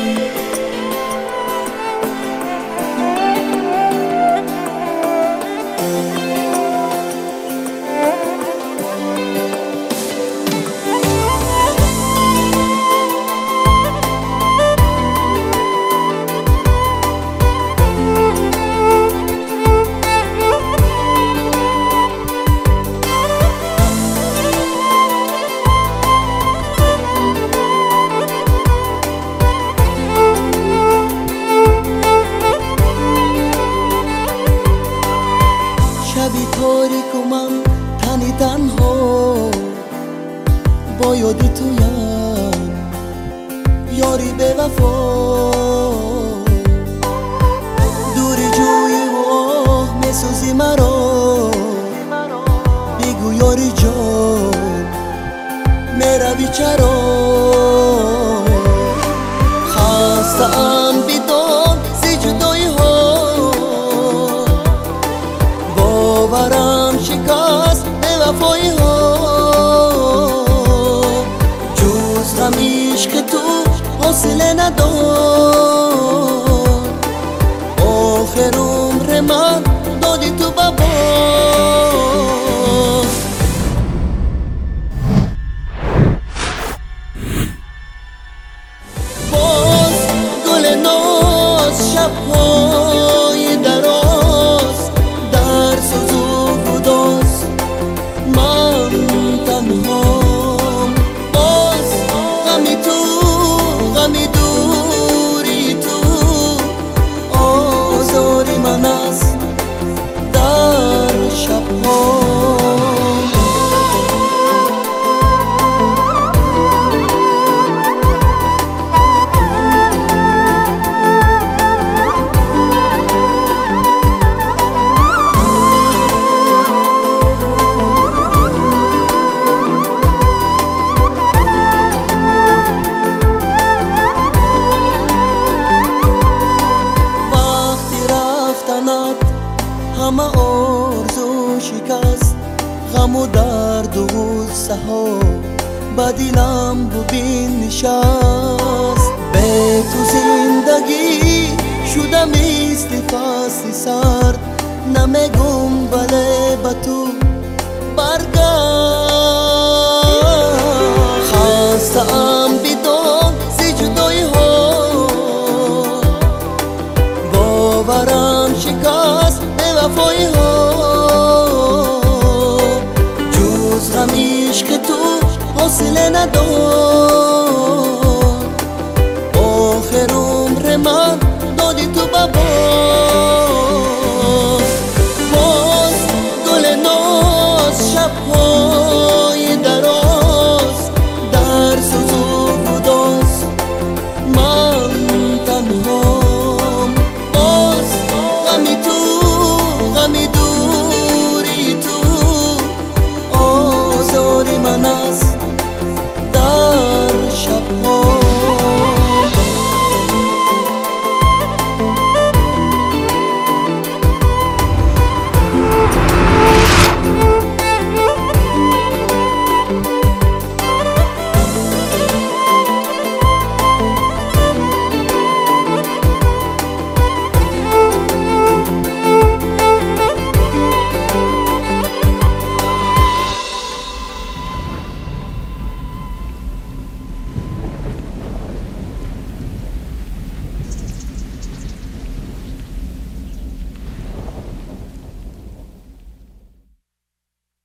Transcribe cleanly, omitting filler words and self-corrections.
شبی تاریک و من تنی تنها با یاد تویم، یاری به وفا دوری جوی و آه میسوزی مرا، بگو یاری جان میروی چرا؟ خسته‌ام بدان ز جدایی ها، باورم شکست به وفایی ها، جز غم عشق تو حوصله ندار، آخر عمر من دادی تو بابا. باز گل ناز شب‌های دراز در سوزوک و داز من تنهام، باز غمی تو غمی دوری تو، آزاری من است در شب‌ها. همه آرزو شکست، غم و درد و غصه ها به دلم ببین نشست، به تو زندگی شدم مثل فصل سرد، نمیگم بله به تو برگشت. خسته‌ام بدان ز جدایی ها، باورم شکست به وفایی ها، جز غم عشق تو حوصله ندار،